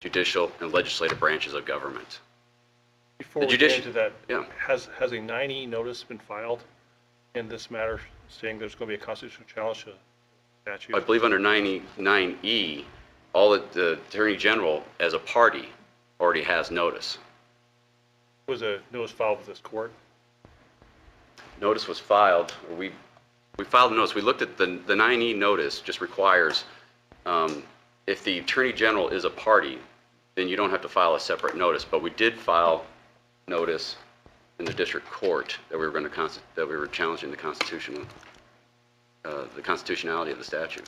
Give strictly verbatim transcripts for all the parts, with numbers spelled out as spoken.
judicial, and legislative branches of government. Before The we get judici- into that, yeah. has, has a nine E notice been filed in this matter saying there's going to be a constitutional challenge to statute? I believe under ninety-nine E, all the, the Attorney General as a party already has notice. Was a notice filed with this court? Notice was filed, or we, we filed a notice. We looked at the, the nine E notice just requires, um, if the Attorney General is a party, then you don't have to file a separate notice. But we did file notice in the district court that we were going to const- that we were challenging the constitutional, uh, the constitutionality of the statute.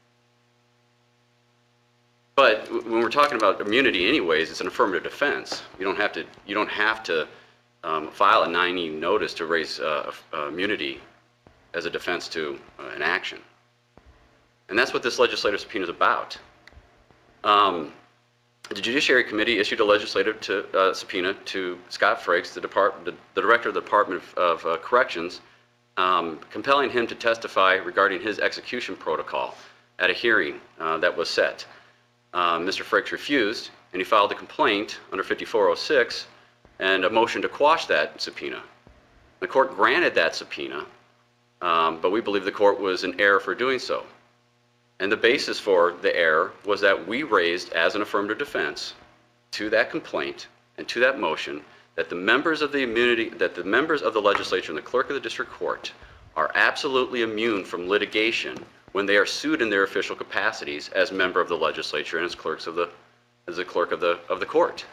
But when we're talking about immunity, anyways, it's an affirmative defense. You don't have to. You don't have to um, file a nine E notice to raise uh, uh, immunity as a defense to uh, an action, and that's what this legislative subpoena is about. Um, the Judiciary Committee issued a legislative to, uh, subpoena to Scott Frakes, the, Depart- the, the director of the Department of, of uh, Corrections, um, compelling him to testify regarding his execution protocol at a hearing uh, that was set. Um, Mister Frakes refused, and he filed a complaint under fifty-four oh six and a motion to quash that subpoena. The court granted that subpoena, um, but we believe the court was in error for doing so. And the basis for the error was that we raised as an affirmative defense to that complaint and to that motion that the members of the immunity, that the members of the legislature and the clerk of the district court are absolutely immune from litigation when they are sued in their official capacities as member of the legislature and as clerks of the, as the clerk of the, of the court.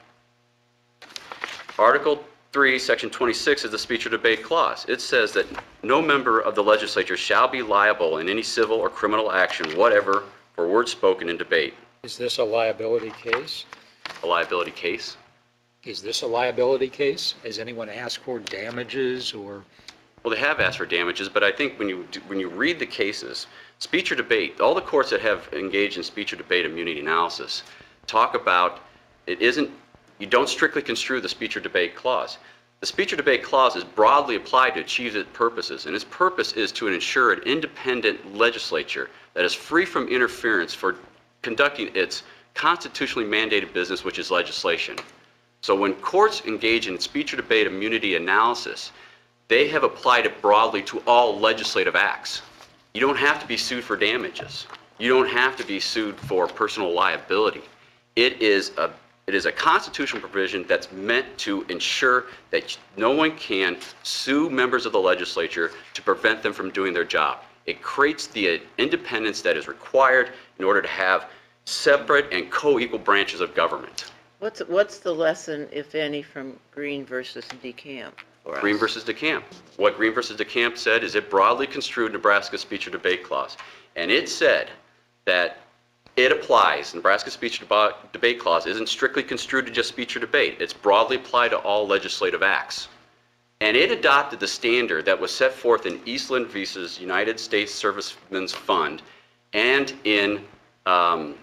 Article three, section twenty-six is the speech or debate clause. It says that no member of the legislature shall be liable in any civil or criminal action, whatever, for words spoken in debate. Is this a liability case? A liability case? Is this a liability case? Has anyone asked for damages or? Well, they have asked for damages, but I think when you do, when you read the cases, speech or debate, all the courts that have engaged in speech or debate immunity analysis talk about it isn't, you don't strictly construe the speech or debate clause. The speech or debate clause is broadly applied to achieve its purposes, and its purpose is to ensure an independent legislature that is free from interference for conducting its constitutionally mandated business, which is legislation. So when courts engage in speech or debate immunity analysis, they have applied it broadly to all legislative acts. You don't have to be sued for damages. You don't have to be sued for personal liability. It is a It is a constitutional provision that's meant to ensure that no one can sue members of the legislature to prevent them from doing their job. It creates the independence that is required in order to have separate and co-equal branches of government. What's, what's the lesson, if any, from Green versus DeCamp? for us? Green versus DeCamp. What Green versus DeCamp said is it broadly construed Nebraska's speech or debate clause. And it said that it applies, Nebraska's speech or debate clause isn't strictly construed to just speech or debate. It's broadly applied to all legislative acts. And it adopted the standard that was set forth in Eastland versus United States Servicemen's Fund and in um,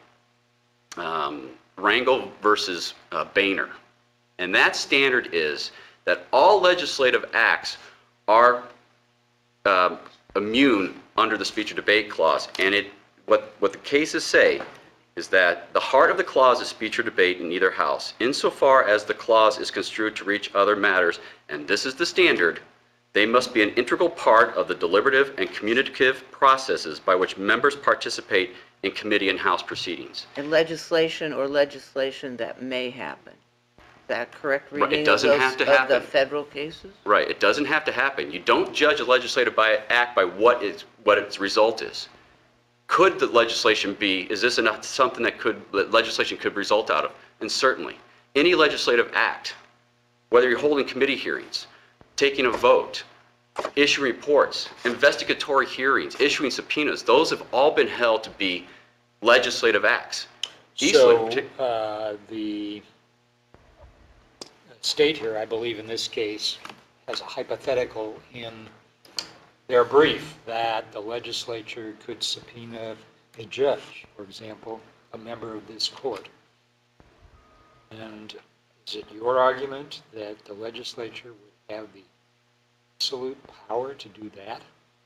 um, Rangel versus uh, Boehner. And that standard is that all legislative acts are uh, immune under the speech or debate clause. And it What, what the cases say is that the heart of the clause is speech or debate in either house, insofar as the clause is construed to reach other matters, and this is the standard, they must be an integral part of the deliberative and communicative processes by which members participate in committee and House proceedings. And legislation or legislation that may happen. Is that correct Right, it reading of doesn't those, have to of the happen. federal cases? Right, it doesn't have to happen. You don't judge a legislative by, act by what, is, what its result is. Could the legislation be, is this enough, something that could, that legislation could result out of? And certainly, any legislative act, whether you're holding committee hearings, taking a vote, issuing reports, investigatory hearings, issuing subpoenas, those have all been held to be legislative acts. So Eastland, uh, the state here, I believe in this case, has a hypothetical in their brief that the legislature could subpoena a judge, for example, a member of this court. And is it your argument that the legislature would have the absolute power to do that?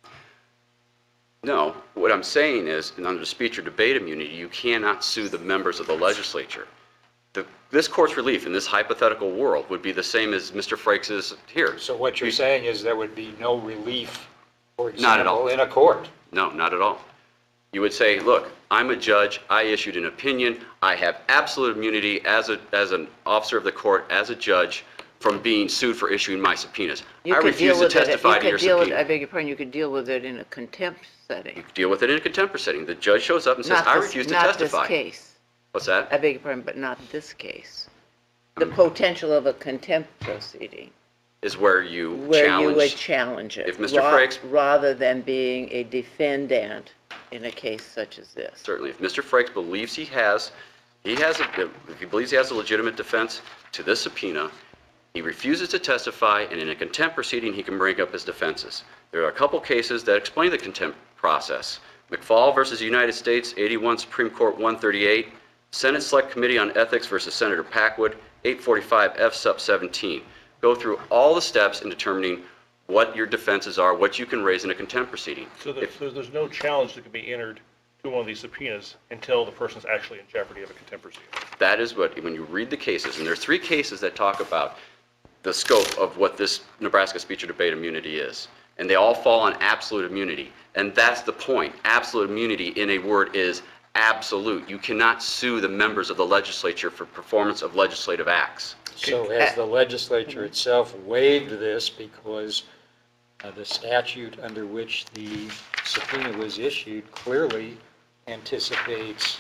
No, what I'm saying is, under speech or debate immunity, you cannot sue the members of the legislature. the, this court's relief in this hypothetical world would be the same as Mister Frakes' here. So what you're You- saying is there would be no relief, for Not at all. example, in a court? No, not at all. You would say, look, I'm a judge, I issued an opinion, I have absolute immunity as a, as an officer of the court, as a judge, from being sued for issuing my subpoenas. You I could refuse deal to with it- testify to you your could deal with- I subpoena. beg your pardon, you could deal with it in a contempt setting. You could deal with it in a contempt setting. The judge shows up and says, Not I this- refuse to Not testify. this case. What's that? I beg your pardon, but not this case. The potential of a contempt proceeding, Is where you where you would challenge. challenge it. If Mister ra- Frakes- Rather than being a defendant in a case such as this. Certainly, if Mister Frakes believes he has, he has, a, if he believes he has a legitimate defense to this subpoena, he refuses to testify, and in a contempt proceeding, he can bring up his defenses. There are a couple cases that explain the contempt process. McFall versus United States, eighty-one Supreme Court one thirty-eight, Senate Select Committee on Ethics versus Senator Packwood, eight forty-five F Sup seventeen. Go through all the steps in determining what your defenses are, what you can raise in a contempt proceeding. So there's, so there's no challenge that can be entered to one of these subpoenas until the person's actually in jeopardy of a contempt proceeding. That is what, when you read the cases, and there are three cases that talk about the scope of what this Nebraska speech or debate immunity is, and they all fall on absolute immunity. And that's the point. Absolute immunity, in a word, is absolute. You cannot sue the members of the legislature for performance of legislative acts. So has the legislature itself waived this because uh, the statute under which the subpoena was issued clearly anticipates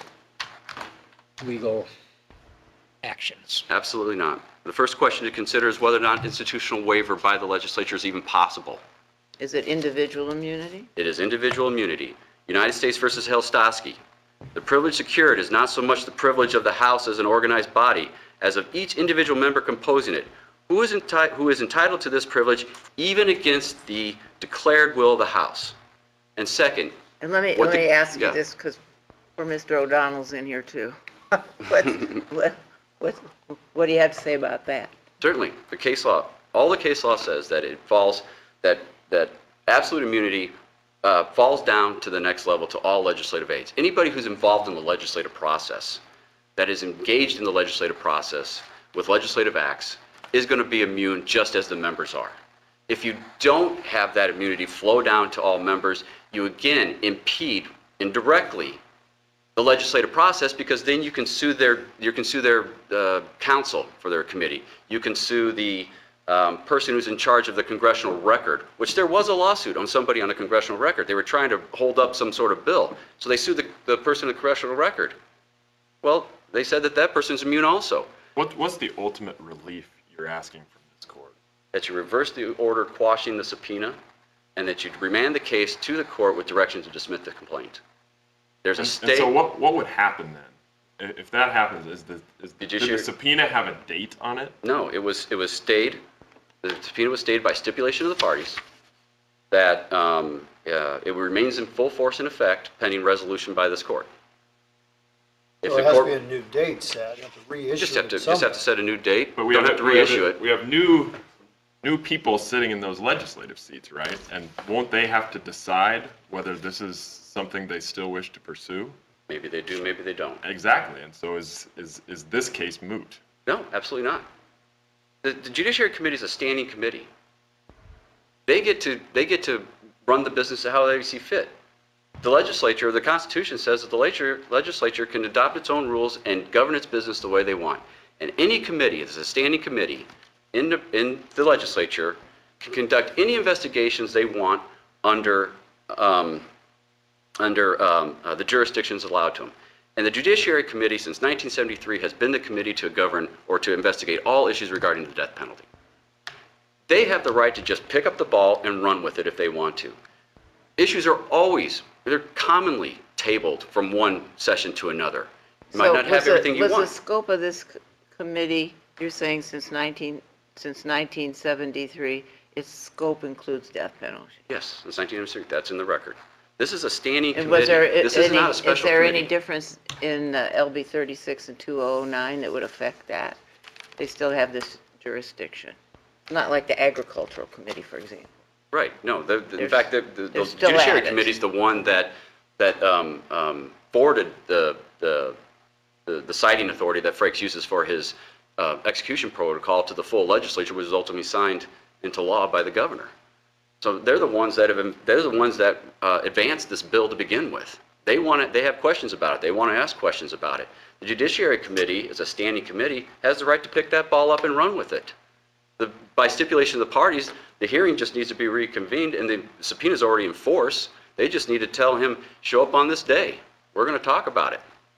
legal actions? Absolutely not. The first question to consider is whether or not institutional waiver by the legislature is even possible. Is it individual immunity? It is individual immunity. United States versus Helstosky. The privilege secured is not so much the privilege of the House as an organized body, as of each individual member composing it, who is, enti- who is entitled to this privilege even against the declared will of the House. And second, And let me, What let the- me ask you yeah. this, because poor Mister O'Donnell's in here too. What, what, what, what do you have to say about that? certainly, the case law, all the case law says that it falls, that, that absolute immunity uh, falls down to the next level to all legislative aides. Anybody who's involved in the legislative process, that is engaged in the legislative process with legislative acts, is going to be immune just as the members are. If you don't have that immunity flow down to all members, you again impede indirectly the legislative process, because then you can sue their, you can sue their uh, counsel for their committee. You can sue the um, person who's in charge of the congressional record, which there was a lawsuit on somebody on a congressional record. They were trying to hold up some sort of bill. So they sued the, the person in the congressional record. Well, they said that that person's immune also. What, what's the ultimate relief you're asking from this court? That you reverse the order quashing the subpoena, and that you remand the case to the court with direction to dismiss the complaint. There's a And, state. and so what, what would happen then? I- If that happens, is the, is, Did did you the share- subpoena have a date on it? No, it was, it was stayed, the subpoena was stayed by stipulation of the parties, that um, uh, it remains in full force and effect pending resolution by this court. If So the it has to court, be a new date set, you have to reissue you just have it to, just have somewhere. to set a new date, But we don't have, have to we have- reissue it. We have new, new people sitting in those legislative seats, right? And won't they have to decide whether this is something they still wish to pursue? Maybe they do, maybe they don't. Exactly, and so is, is, is this case moot? No, absolutely not. The, the Judiciary Committee is a standing committee. They get to, they get to run the business how they see fit. The legislature, the Constitution says that the legislature, legislature can adopt its own rules and govern its business the way they want. And any committee, it's a standing committee in the, in the legislature, can conduct any investigations they want under, um, under um, uh, the jurisdictions allowed to them. And the Judiciary Committee since nineteen seventy-three has been the committee to govern or to investigate all issues regarding the death penalty. They have the right to just pick up the ball and run with it if they want to. Issues are always, they're commonly tabled from one session to another. You might So not was have the- everything you Was the want. scope of this c- committee, you're saying since nineteen, since nineteen seventy-three, its scope includes death penalty? Yes, since nineteen seventy-three, that's in the record. This is a standing And committee. was there i- This is any, not a is special there any committee. difference in uh, L B thirty-six and two oh nine that would affect that? They still have this jurisdiction, not like the agricultural committee, for example. Right, no, the, the- in There's- fact, the, the the they're still Judiciary at it. Committee is the one that, that um, um, forwarded the, the the, the citing authority that Frakes uses for his uh, execution protocol to the full legislature, which was ultimately signed into law by the governor. So they're the ones that have, they're the ones that uh, advanced this bill to begin with. They want it, they have questions about it. They want to ask questions about it. The Judiciary Committee, as a standing committee, has the right to pick that ball up and run with it. The, by stipulation of the parties, the hearing just needs to be reconvened, and the subpoena is already in force. They just need to tell him, show up on this day. We're going to talk about it.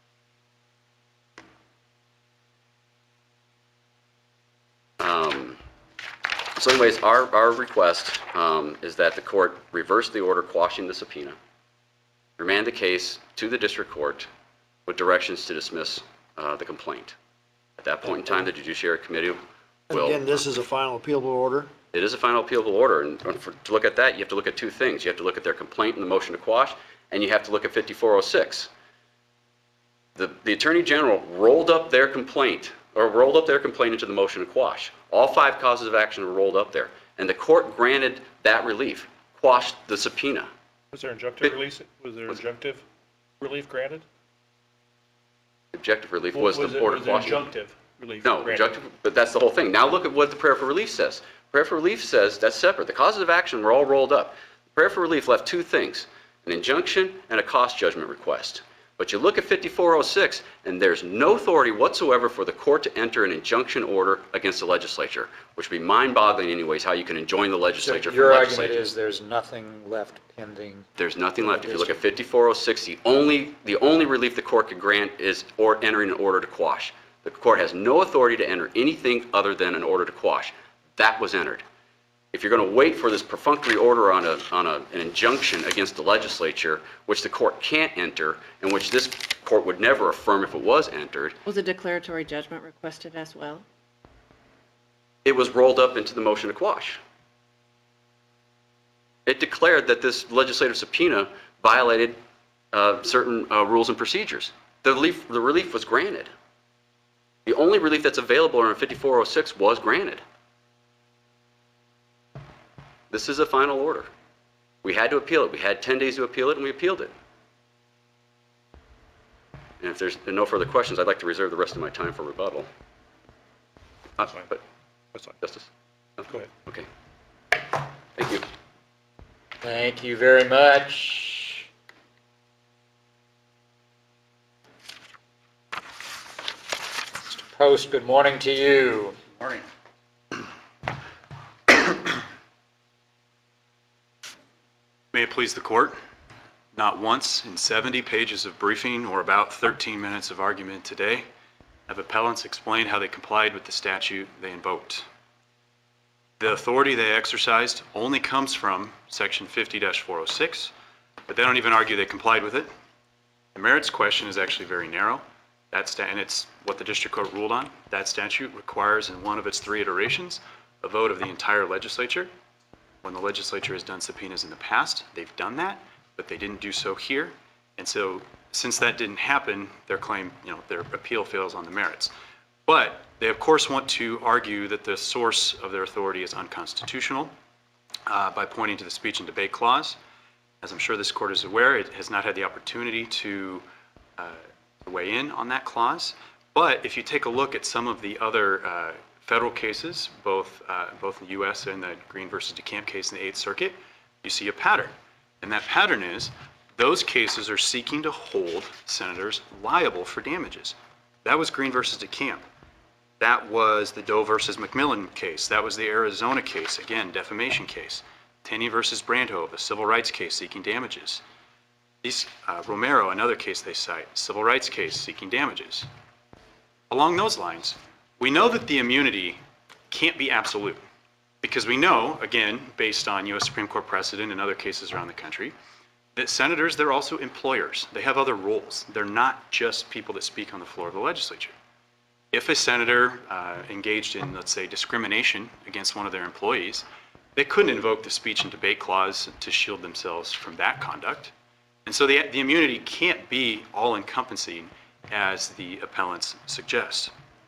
Um, so anyways, our, our request um, is that the court reverse the order quashing the subpoena, remand the case to the district court with directions to dismiss uh, the complaint. At that point in time, the Judiciary Committee And will... again, this is a final appealable order. It is a final appealable order, and for, to look at that, you have to look at two things. You have to look at their complaint and the motion to quash, and you have to look at fifty-four oh six. The, the Attorney General rolled up their complaint, or rolled up their complaint into the motion to quash. All five causes of action were rolled up there, and the court granted that relief, quashed the subpoena. Was there injunctive It- release, was there was- injunctive relief granted? Objective relief was Was the it- order was there quashing. injunctive relief No, granted? injunctive, but that's the whole thing. Now look at what the prayer for relief says. Prayer for relief says that's separate. The causes of action were all rolled up. Prayer for relief left two things, an injunction and a cost judgment request. But you look at fifty-four oh six, and there's no authority whatsoever for the court to enter an injunction order against the legislature, which would be mind-boggling anyways, how you can enjoin the So legislature from your argument legislating. is there's nothing left pending. There's nothing left. If you look at fifty-four oh six, the only, the only relief the court could grant is or entering an order to quash. The court has no authority to enter anything other than an order to quash. That was entered. If you're going to wait for this perfunctory order on a, on a, an injunction against the legislature, which the court can't enter, and which this court would never affirm if it was entered, Was a declaratory judgment requested as well? it was rolled up into the motion to quash. It declared that this legislative subpoena violated uh, certain uh, rules and procedures. The relief, the relief was granted. The only relief that's available under fifty-four oh six was granted. This is a final order. We had to appeal it. We had ten days to appeal it, and we appealed it. And if there's no further questions, I'd like to reserve the rest of my time for rebuttal. Uh, fine. But, That's fine. Justice? No? Go ahead. Okay. Thank you. Thank you very much. Mister Post, good morning to you. Morning. May it please the court, not once in seventy pages of briefing or about thirteen minutes of argument today have appellants explained how they complied with the statute they invoked. The authority they exercised only comes from section fifty dash four oh six, but they don't even argue they complied with it. The merits question is actually very narrow. That sta- and it's what the district court ruled on. That statute requires in one of its three iterations a vote of the entire legislature. When the legislature has done subpoenas in the past, they've done that, but they didn't do so here. And so since that didn't happen, their claim, you know, their appeal fails on the merits. But they of course want to argue that the source of their authority is unconstitutional uh, by pointing to the speech and debate clause. As I'm sure this court is aware, it has not had the opportunity to uh, weigh in on that clause. But if you take a look at some of the other uh, federal cases, both uh, both in the U S and the Green versus DeCamp case in the Eighth Circuit, you see a pattern. And that pattern is those cases are seeking to hold senators liable for damages. That was Green versus DeCamp. That was the Doe versus McMillan case. That was the Arizona case, again, defamation case. Tenney versus Brandhove, a civil rights case seeking damages. These, uh, Romero, another case they cite, civil rights case seeking damages. Along those lines, we know that the immunity can't be absolute because we know, again, based on U S Supreme Court precedent and other cases around the country, that senators, they're also employers. They have other roles. They're not just people that speak on the floor of the legislature. If a senator uh, engaged in, let's say, discrimination against one of their employees, they couldn't invoke the speech and debate clause to shield themselves from that conduct. And so the, the immunity can't be all-encompassing as the appellants suggest.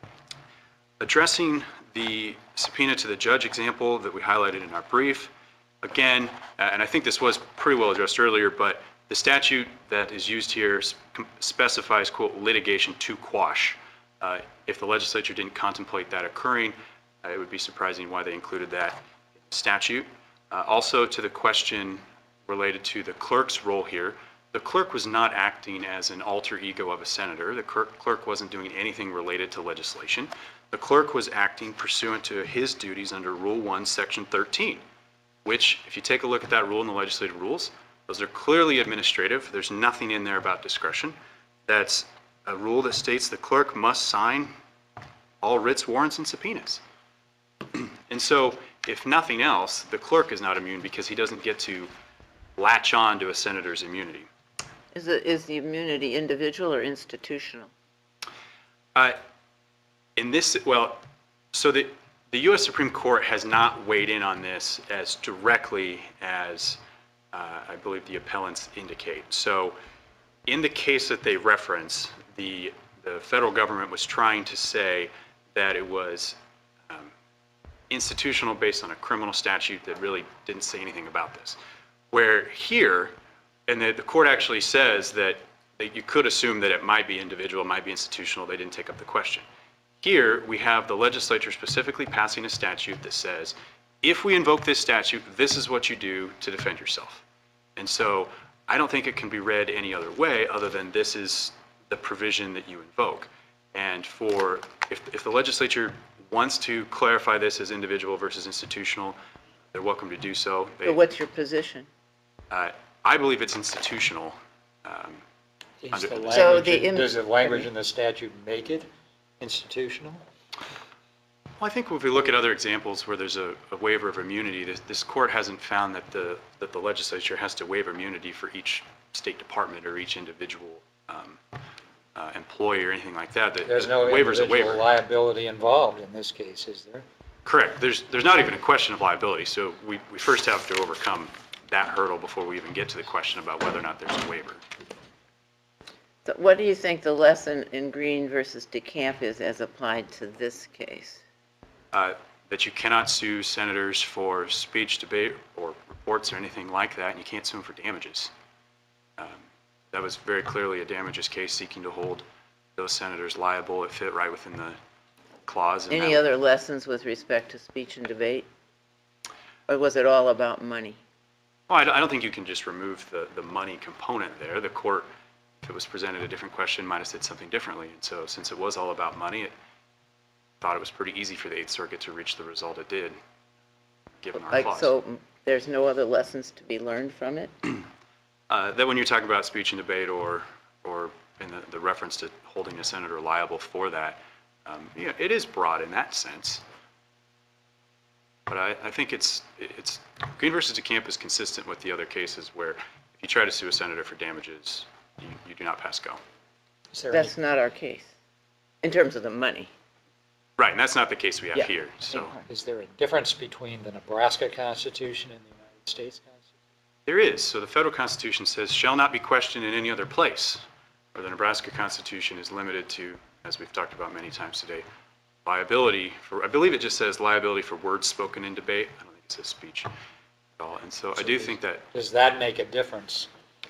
Addressing the subpoena to the judge example that we highlighted in our brief, again, uh, and I think this was pretty well addressed earlier, but The statute that is used here s- specifies, quote, litigation to quash. Uh, If the legislature didn't contemplate that occurring, uh, it would be surprising why they included that statute. Uh, Also, to the question related to the clerk's role here, the clerk was not acting as an alter ego of a senator. The clerk clerk wasn't doing anything related to legislation. The clerk was acting pursuant to his duties under Rule one, Section thirteen, which, if you take a look at that rule in the legislative rules, those are clearly administrative. There's nothing in there about discretion. That's a rule that states the clerk must sign all writs, warrants, and subpoenas. And so, if nothing else, the clerk is not immune because he doesn't get to latch on to a senator's immunity. Is it, is the immunity individual or institutional? Uh, In this, well, so the, the U S Supreme Court has not weighed in on this as directly as uh, I believe the appellants indicate. So in the case that they reference, the, the federal government was trying to say that it was um, institutional based on a criminal statute that really didn't say anything about this. Where here, and the, the court actually says that, that you could assume that it might be individual, it might be institutional, they didn't take up the question. Here, we have the legislature specifically passing a statute that says, if we invoke this statute, this is what you do to defend yourself. And so I don't think it can be read any other way other than this is the provision that you invoke. And for, if, if the legislature wants to clarify this as individual versus institutional, they're welcome to do so. They, So what's your position? uh, I believe it's institutional. Um, Is Under- the So language, the in- im- does the language in the statute make it institutional? Well, I think if we look at other examples where there's a, a waiver of immunity, this, this court hasn't found that the, that the legislature has to waive immunity for each state department or each individual um, uh, employee or anything like that. The- There's no the waiver's a individual waiver. liability involved in this case, is there? Correct. There's, there's not even a question of liability. So we, we first have to overcome that hurdle before we even get to the question about whether or not there's a waiver. So what do you think the lesson in Green versus DeCamp is as applied to this case? Uh, that you cannot sue senators for speech, debate, or reports or anything like that, and you can't sue them for damages. Um, That was very clearly a damages case seeking to hold those senators liable. It fit right within the clause. and Any that- other lessons with respect to speech and debate? Or was it all about money? Well, I don't I don't think you can just remove the, the money component there. The court, if it was presented a different question, might have said something differently. And so since it was all about money, it thought it was pretty easy for the Eighth Circuit to reach the result it did, given our Like, clause. so mm, there's no other lessons to be learned from it? Uh, That when you're talking about speech and debate or, or in the, the reference to holding a senator liable for that, um, yeah, it is broad in that sense. But I, I think it's, it's, Green versus DeCamp is consistent with the other cases where if you try to sue a senator for damages, you, you do not pass go. Is there any- That's not our case, in terms of the money. Right, and that's not the case we have Yeah. here, so. Is there a difference between the Nebraska Constitution and the United States Constitution? There is. So the federal constitution says, shall not be questioned in any other place. Or the Nebraska Constitution is limited to, as we've talked about many times today, liability for, I believe it just says liability for words spoken in debate. I don't think it says speech at all. And so I do think that, Does that make a difference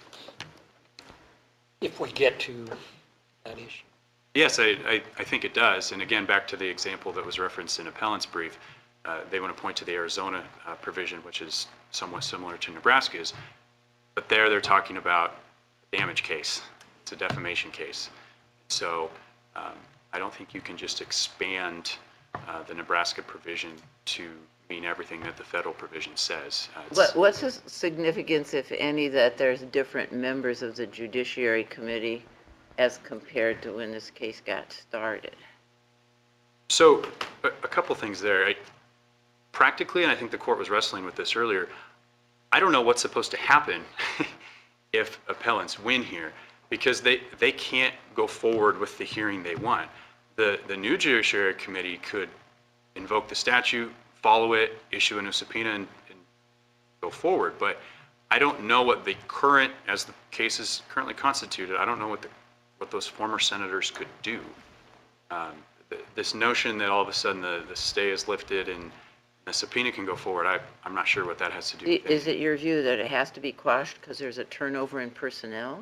if we get to that issue? yes, I, I, I think it does. And again, back to the example that was referenced in appellant's brief, uh, they want to point to the Arizona uh, provision, which is somewhat similar to Nebraska's. But there they're talking about a damage case. It's a defamation case. So um, I don't think you can just expand uh, the Nebraska provision to mean everything that the federal provision says. Uh, it's- What, what's the significance, if any, that there's different members of the Judiciary Committee as compared to when this case got started? So a, a couple things there. I, practically, and I think the court was wrestling with this earlier, I don't know what's supposed to happen if appellants win here, because they, they can't go forward with the hearing they want. The, the new Judiciary Committee could invoke the statute, follow it, issue a new subpoena, and, and go forward. But I don't know what the current, as the case is currently constituted, I don't know what the, what those former senators could do. Um, th- This notion that all of a sudden the, the stay is lifted and The subpoena can go forward. I, I'm not sure what that has to do I- with Is it. it your view that it has to be quashed because there's a turnover in personnel?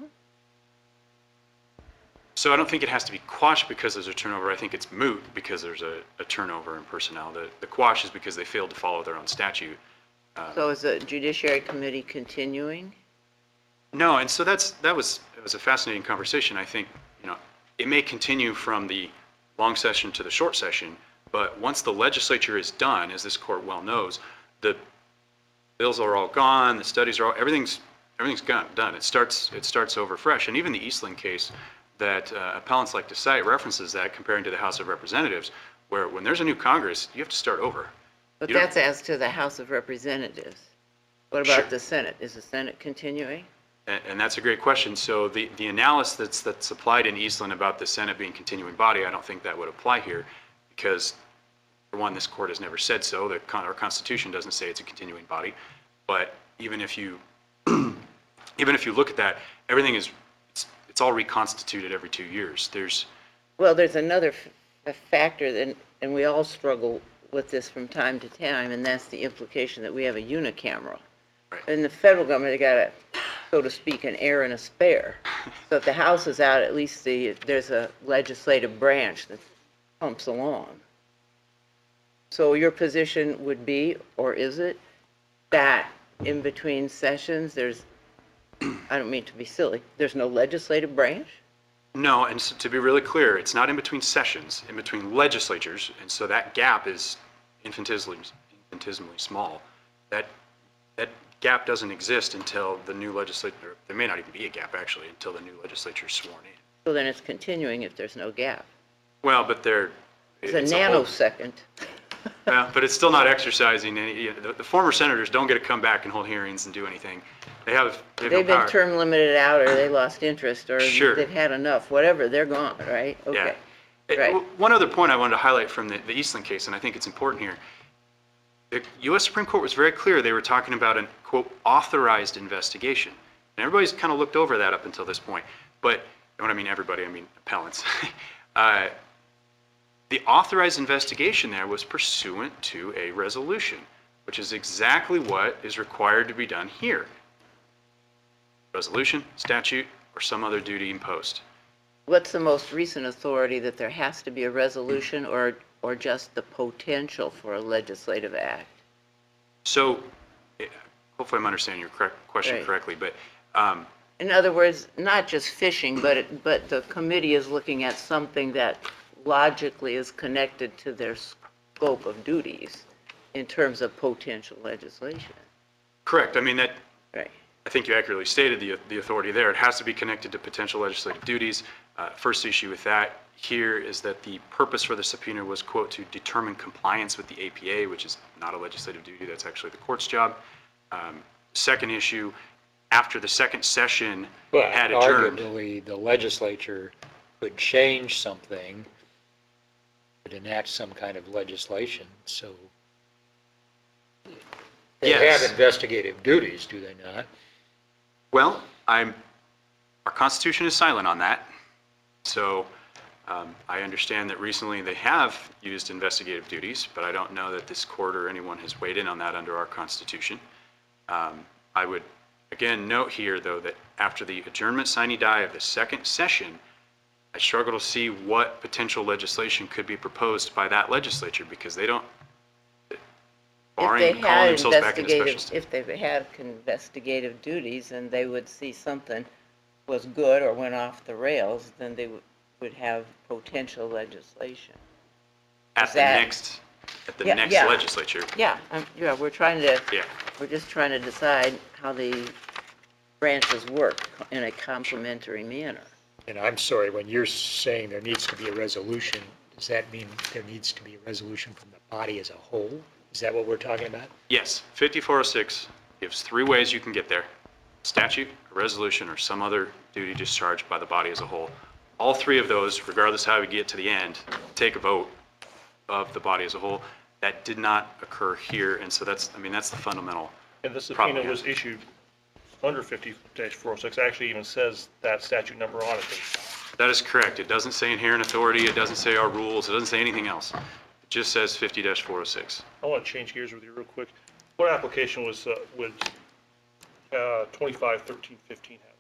So I don't think it has to be quashed because there's a turnover. I think it's moot because there's a, a turnover in personnel. The, the quash is because they failed to follow their own statute. So is the Judiciary Committee continuing? No, and so that's, that was, it was a fascinating conversation. I think, you know, it may continue from the long session to the short session, but once the legislature is done, as this court well knows, the bills are all gone, the studies are all, everything's, everything's gone, done. It starts, it starts over fresh. And even the Eastland case that uh, appellants like to cite references that comparing to the House of Representatives, where when there's a new Congress, you have to start over. But You don't- that's as to the House of Representatives. What Sure. about the Senate? Is the Senate continuing? And, and that's a great question. So the, the analysis that's, that's applied in Eastland about the Senate being continuing body, I don't think that would apply here because, for one, this court has never said so. The, con- our Constitution doesn't say it's a continuing body. But even if you, even if you look at that, everything is, it's, it's all reconstituted every two years. There's, Well, there's another f- a factor, that, and we all struggle with this from time to time, and that's the implication that we have a unicameral. Right. In the federal government, they got a, so to speak, an heir and a spare. So if the House is out, at least the, there's a legislative branch that pumps along. So your position would be, or is it, that in between sessions, there's, I don't mean to be silly, there's no legislative branch? no, and so to be really clear, it's not in between sessions, in between legislatures, and so that gap is infinitesimally, infinitesimally small. That, that gap doesn't exist until the new legislature, there may not even be a gap actually, until the new legislature is sworn in. So then it's continuing if there's no gap. Well, but they're. It's a whole- nanosecond. Yeah, but it's still not exercising any, you know, the, the former senators don't get to come back and hold hearings and do anything. They have, they have no They've been power. term limited out, or they lost interest, or Sure. they've had enough, whatever, they're gone, right? Yeah. Okay. Uh, Right. w- One other point I wanted to highlight from the, the Eastland case, and I think it's important here. The U S Supreme Court was very clear. They were talking about an, quote, authorized investigation. And everybody's kind of looked over that up until this point. But, and when I mean everybody, I mean appellants. uh, the authorized investigation there was pursuant to a resolution, which is exactly what is required to be done here. Resolution, statute, or some other duty imposed. What's the most recent authority that there has to be a resolution or, or just the potential for a legislative act? So, eh, hopefully I'm understanding your correct question Right. correctly, but um, In other words, not just fishing, but, it- but the committee is looking at something that logically is connected to their scope of duties in terms of potential legislation, correct. I mean, that, right? I think you accurately stated the, the authority there. It has to be connected to potential legislative duties. Uh, First issue with that here is that the purpose for the subpoena was, quote, to determine compliance with the A P A, which is not a legislative duty. That's actually the court's job. Um, Second issue, after the second session But had adjourned. arguably, the legislature could change something, could enact some kind of legislation, so they Yes. have investigative duties, do they not? Well, I'm, our Constitution is silent on that. So um, I understand that recently they have used investigative duties, but I don't know that this court or anyone has weighed in on that under our Constitution. Um, I would, again, note here, though, that after the adjournment sine die of the second session, I struggle to see what potential legislation could be proposed by that legislature because they don't, If barring they calling had themselves back into special investigative, session. if they had investigative duties and they would see something was good or went off the rails, then they would, would have potential legislation. At is the that- next, at the Yeah, next yeah. legislature. Yeah, um, yeah, we're trying to, Yeah. we're just trying to decide how the branches work in a complementary manner. And I'm sorry, when you're saying there needs to be a resolution, does that mean there needs to be a resolution from the body as a whole? Is that what we're talking about? Yes, fifty-four oh six gives three ways you can get there. Statute, a resolution, or some other duty discharged by the body as a whole. All three of those, regardless how we get to the end, take a vote of the body as a whole. That did not occur here, and so that's, I mean, that's the fundamental. And the Problem, subpoena yeah. was issued under fifty four oh six, actually even says that statute number on it. That is correct. It doesn't say inherent authority, it doesn't say our rules, it doesn't say anything else. It just says fifty four oh six. I want to change gears with you real quick. What application was, uh, would, uh, twenty-five thirteen fifteen have?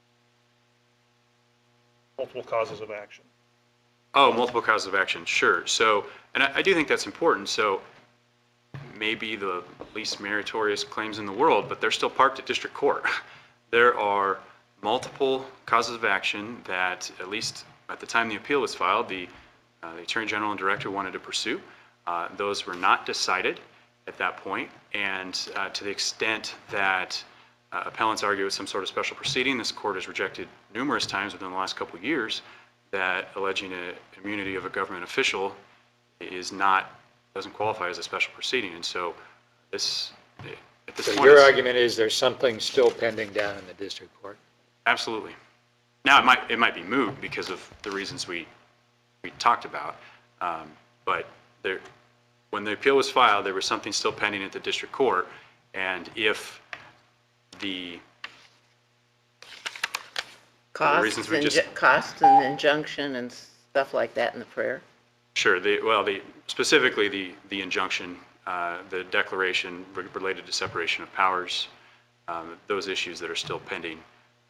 Multiple causes of action. Oh, multiple causes of action, sure. So, and I, I do think that's important. So maybe the least meritorious claims in the world, but they're still parked at district court. There are multiple causes of action that, at least at the time the appeal was filed, the, uh, the Attorney General and Director wanted to pursue. Uh, those were not decided at that point, and uh, to the extent that uh, appellants argue with some sort of special proceeding, this court has rejected numerous times within the last couple of years that alleging a immunity of a government official is not, doesn't qualify as a special proceeding. And so this, at this So point, your it's- argument is there's something still pending down in the district court? absolutely. Now, it might, it might be moved because of the reasons we, we talked about. Um, but there, when the appeal was filed, there was something still pending at the district court. And if the, Costs reasons we and, just- ju- costs and injunction and stuff like that in the prayer? sure, the, well, the, specifically the, the injunction, uh, the declaration re- related to separation of powers, um, those issues that are still pending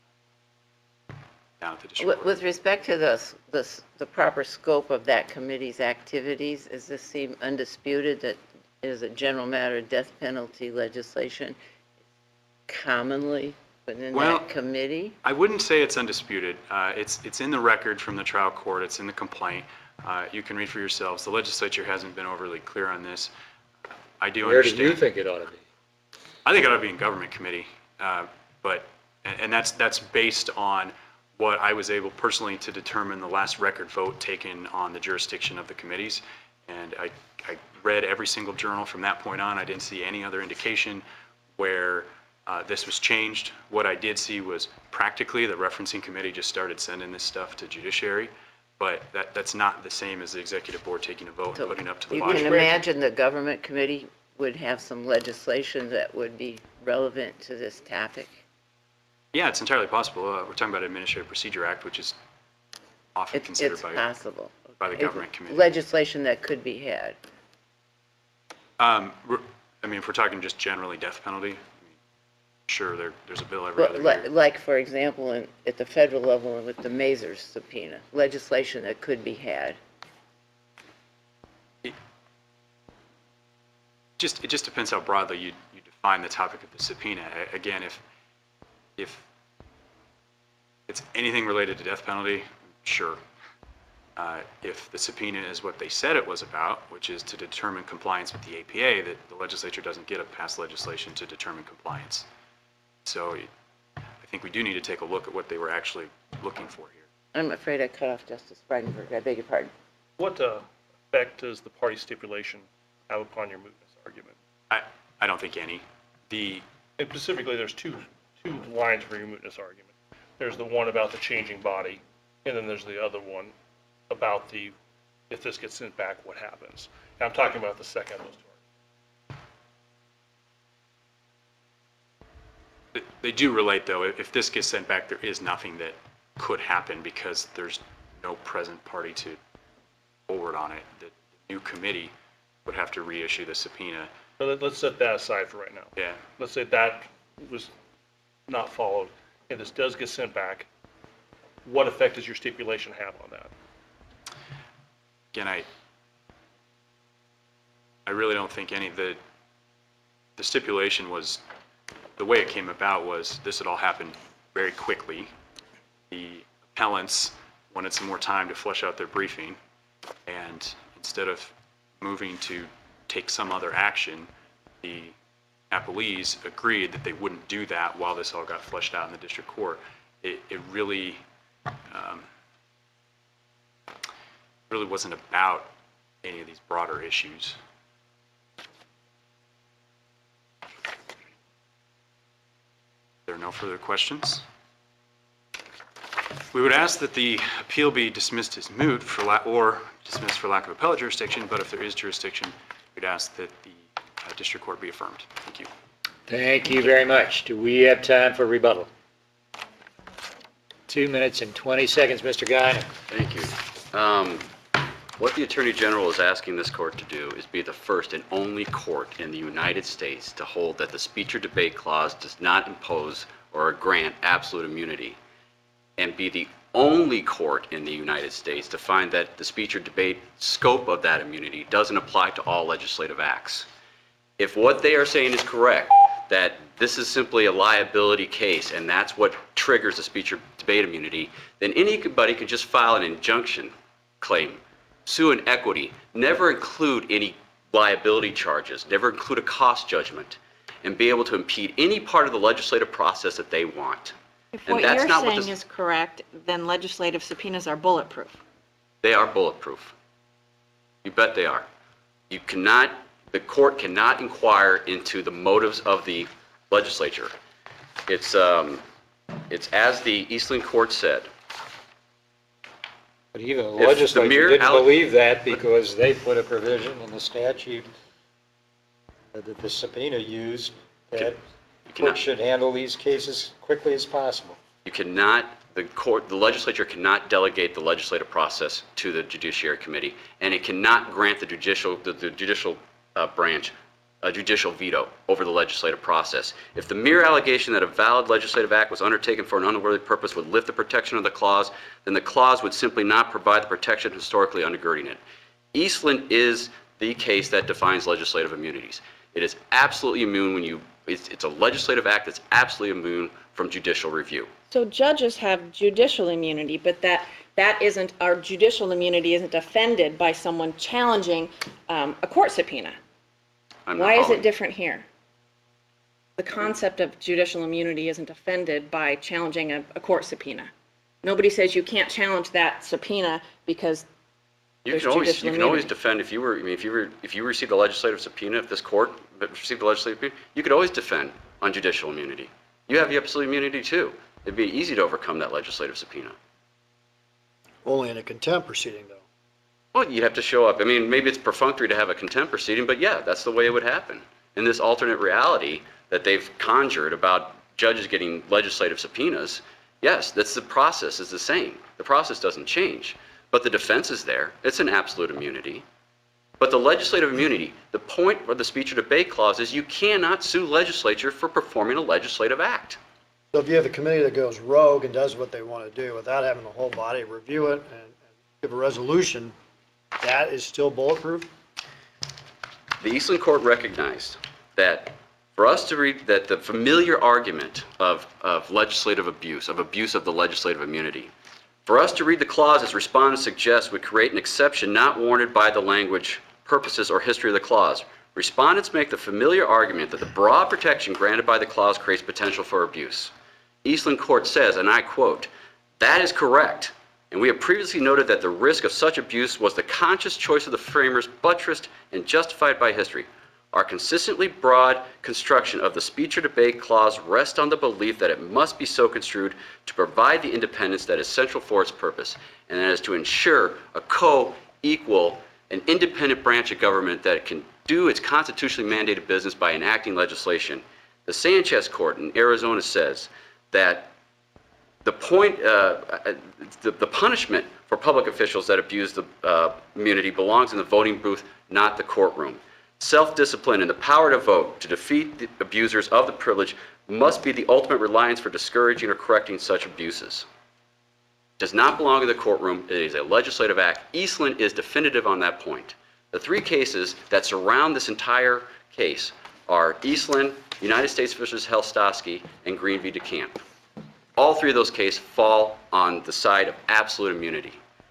down at the district With, court. with respect to the, s- the, s- the proper scope of that committee's activities, does this seem undisputed that it is a general matter death penalty legislation commonly within Well, that committee? I wouldn't say it's undisputed. Uh, It's, it's in the record from the trial court. It's in the complaint. Uh, You can read for yourselves. The legislature hasn't been overly clear on this. I do Where do understand. you think it ought to be? I think it ought to be in government committee, uh, but, and and that's, that's based on what I was able personally to determine the last record vote taken on the jurisdiction of the committees. And I, I read every single journal from that point on. I didn't see any other indication where uh, this was changed. What I did see was practically the referencing committee just started sending this stuff to judiciary, but that, that's not the same as the executive board taking a vote and So putting it up to the you body. can imagine the government committee would have some legislation that would be relevant to this topic? Yeah, it's entirely possible. Uh, We're talking about Administrative Procedure Act, which is often It's, considered it's by, possible. by the If- government committee. Legislation that could be had. Um, we're- I mean, if we're talking just generally death penalty, I mean, sure, there, there's a bill every Well, other li- year. like, for example, in, at the federal level with the Mazars subpoena, legislation that could be had. Just, it just depends how broadly you, you define the topic of the subpoena. A- Again, if, if it's anything related to death penalty, sure. Uh, If the subpoena is what they said it was about, which is to determine compliance with the A P A, that the legislature doesn't get a past legislation to determine compliance. So it- I think we do need to take a look at what they were actually looking for here. I'm afraid I cut off Justice Spreitenberg. I beg your pardon. What, uh, effect does the party stipulation have upon your mootness argument? I, I don't think any. The, And specifically, there's two, two lines for your mootness argument. There's the one about the changing body, and then there's the other one about the, if this gets sent back, what happens? And I'm talking about the second of those two arguments. They do relate, though. If this gets sent back, there is nothing that could happen because there's no present party to forward on it. The new committee would have to reissue the subpoena. But let- let's set that aside for right now. Yeah. Let's say that was not followed, and this does get sent back. What effect does your stipulation have on that? Again, I, I really don't think any, the, the stipulation was, the way it came about was this had all happened very quickly. The appellants wanted some more time to flesh out their briefing, and instead of moving to take some other action, the appellees agreed that they wouldn't do that while this all got fleshed out in the district court. It, it really, um, really wasn't about any of these broader issues. There are no further questions. We would ask that the appeal be dismissed as moot for la, or dismissed for lack of appellate jurisdiction, but if there is jurisdiction, we'd ask that the uh, district court be affirmed. Thank you. Thank you very much. Do we have time for rebuttal? Two minutes and twenty seconds, Mister Guy. Thank you. Um, What the Attorney General is asking this court to do is be the first and only court in the United States to hold that the speech or debate clause does not impose or grant absolute immunity, and be the only court in the United States to find that the speech or debate scope of that immunity doesn't apply to all legislative acts. If what they are saying is correct, that this is simply a liability case and that's what triggers the speech or debate immunity, then anybody can just file an injunction claim, sue in equity, never include any liability charges, never include a cost judgment, and be able to impede any part of the legislative process that they want. If And what that's you're not what saying this- is correct, then legislative subpoenas are bulletproof. They are bulletproof. You bet they are. You cannot, the court cannot inquire into the motives of the legislature. It's, um, it's as the Eastland Court said. But even the If the legislature mere didn't alle- believe that because they put a provision in the statute that the subpoena used that You cannot- courts should handle these cases quickly as possible. You cannot, the court, the legislature cannot delegate the legislative process to the Judiciary Committee, and it cannot grant the judicial, the, the judicial uh, branch a judicial veto over the legislative process. If the mere allegation that a valid legislative act was undertaken for an unworthy purpose would lift the protection of the clause, then the clause would simply not provide the protection historically undergirding it. Eastland is the case that defines legislative immunities. It is absolutely immune when you, it's, it's a legislative act that's absolutely immune from judicial review. So judges have judicial immunity, but that, that isn't, our judicial immunity isn't offended by someone challenging um, a court subpoena. I'm not Why is following. it different here? The concept of judicial immunity isn't offended by challenging a, a court subpoena. Nobody says you can't challenge that subpoena because You there's can always, judicial you can always immunity. defend, if you were, I mean, if you were, if you received a legislative subpoena, if this court received a legislative subpoena, you could always defend on judicial immunity. You have the absolute immunity too. It'd be easy to overcome that legislative subpoena. Only in a contempt proceeding, though. Well, you'd have to show up. I mean, maybe it's perfunctory to have a contempt proceeding, but yeah, that's the way it would happen. In this alternate reality that they've conjured about judges getting legislative subpoenas, yes, that's the process is the same. The process doesn't change, but the defense is there. It's an absolute immunity. But the legislative immunity, the point of the speech or debate clause is you cannot sue legislature for performing a legislative act. So if you have a committee that goes rogue and does what they want to do without having the whole body review it and and give a resolution, that is still bulletproof? The Eastland Court recognized that for us to read that the familiar argument of, of legislative abuse, of abuse of the legislative immunity, for us to read the clause as respondents suggest would create an exception not warranted by the language, purposes, or history of the clause. Respondents make the familiar argument that the broad protection granted by the clause creates potential for abuse. Eastland Court says, and I quote, "That is correct, and we have previously noted that the risk of such abuse was the conscious choice of the framers, buttressed and justified by history. Our consistently broad construction of the speech or debate clause rests on the belief that it must be so construed to provide the independence that is central for its purpose, and that is to ensure a co-equal and independent branch of government that can do its constitutionally mandated business by enacting legislation." The Sanchez Court in Arizona says that the point, uh, the, the punishment for public officials that abuse the uh, immunity belongs in the voting booth, not the courtroom. Self-discipline and the power to vote to defeat the abusers of the privilege must be the ultimate reliance for discouraging or correcting such abuses. It does not belong in the courtroom. It is a legislative act. Eastland is definitive on that point. The three cases that surround this entire case are Eastland, United States versus Helstosky, and Green v. DeCamp. All three of those cases fall on the side of absolute immunity.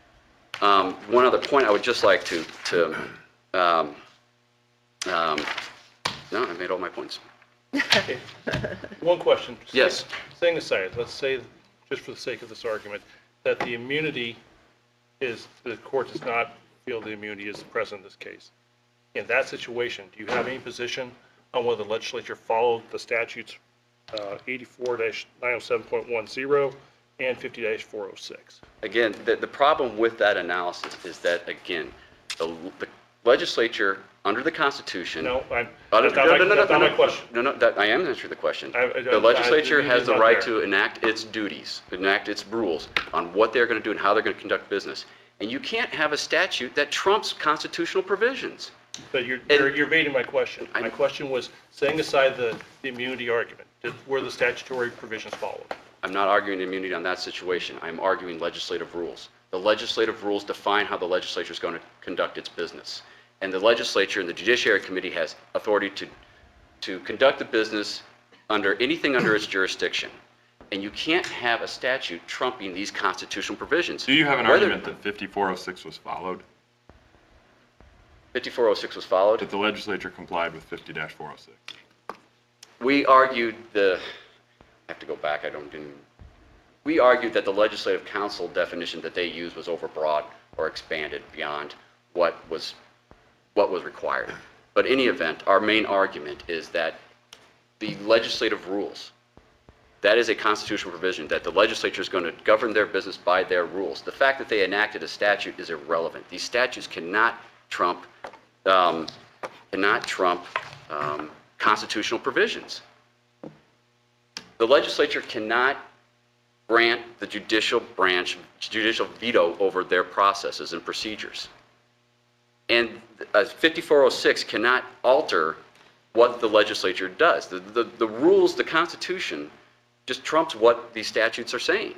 Um, one other point I would just like to, to um, um, no, I made all my points. Okay. One question. Yes. Setting aside, let's say, just for the sake of this argument, that the immunity is, the court does not feel the immunity is present in this case. In that situation, do you have any position on whether the legislature followed the statutes uh, eighty-four dash nine oh seven point one zero and fifty dash four oh six? Again, the, the problem with that analysis is that, again, the, the legislature, under the Constitution. No, I'm, Under- that's not my, no, no, no, that's no, not no, my question. No, no, that, I am answering the question. I- I- The I- legislature I- has the not right there. to enact its duties, enact its rules on what they're going to do and how they're going to conduct business. And you can't have a statute that trumps constitutional provisions. But you're, And- you're you're evading my question. I- My question was, setting aside the, the immunity argument, did, were the statutory provisions followed? I'm not arguing immunity on that situation. I'm arguing legislative rules. The legislative rules define how the legislature is going to conduct its business. And the legislature and the Judiciary Committee has authority to, to conduct the business under anything under its jurisdiction. And you can't have a statute trumping these constitutional provisions. Do you have an Whether argument that fifty-four oh six was followed? fifty-four oh six was followed? That the legislature complied with fifty four oh six? We argued the, I have to go back, I don't, didn't, we argued that the legislative council definition that they used was overbroad or expanded beyond what was, what was required. But in any event, our main argument is that the legislative rules, that is a constitutional provision, that the legislature is going to govern their business by their rules. The fact that they enacted a statute is irrelevant. These statutes cannot trump, um, cannot trump um, constitutional provisions. The legislature cannot grant the judicial branch, judicial veto over their processes and procedures. And uh, fifty-four oh six cannot alter what the legislature does. The, the, the rules, the Constitution, just trumps what these statutes are saying.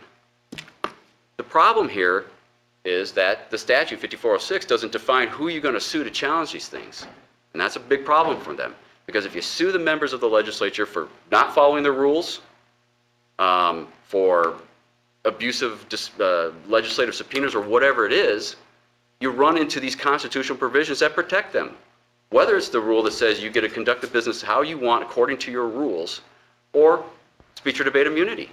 The problem here is that the statute, fifty-four oh six, doesn't define who you're going to sue to challenge these things. And that's a big problem for them. Because if you sue the members of the legislature for not following the rules, um, for abusive dis, uh, legislative subpoenas or whatever it is, you run into these constitutional provisions that protect them. Whether it's the rule that says you get to conduct the business how you want according to your rules, or speech or debate immunity.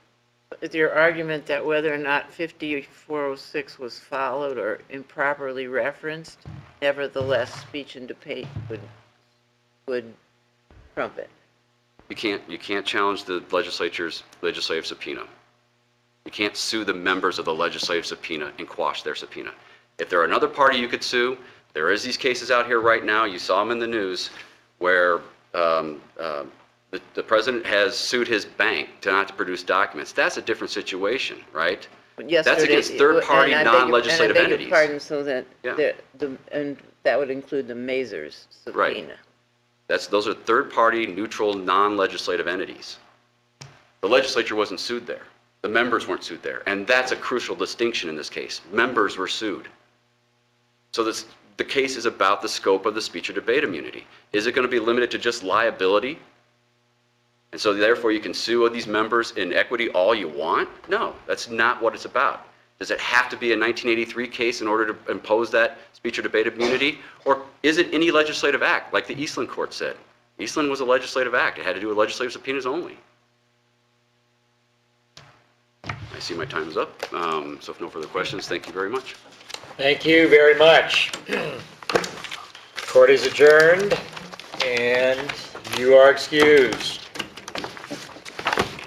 Is your argument that whether or not fifty-four oh six was followed or improperly referenced, nevertheless, speech and debate would, would trump it? You can't, you can't challenge the legislature's legislative subpoena. You can't sue the members of the legislative subpoena and quash their subpoena. If there are another party you could sue, there is these cases out here right now, you saw them in the news, where um, uh, the, the president has sued his bank to not to produce documents. That's a different situation, right? But That's yesterday- against third-party, and I beg your- non-legislative and I beg entities. your pardon, so that, Yeah. the, the, and that would include the Mazars Right. subpoena. That's, those are third-party, neutral, non-legislative entities. The legislature wasn't sued there. The members weren't sued there. And that's a crucial distinction in this case. Members were sued. So this, the case is about the scope of the speech or debate immunity. Is it going to be limited to just liability? And so therefore you can sue these members in equity all you want? No, that's not what it's about. Does it have to be a nineteen eighty-three case in order to impose that speech or debate immunity? Or is it any legislative act, like the Eastland Court said? Eastland was a legislative act. It had to do with legislative subpoenas only. I see my time is up. Um, so if no further questions, thank you very much. Thank you very much. Court is adjourned, and you are excused.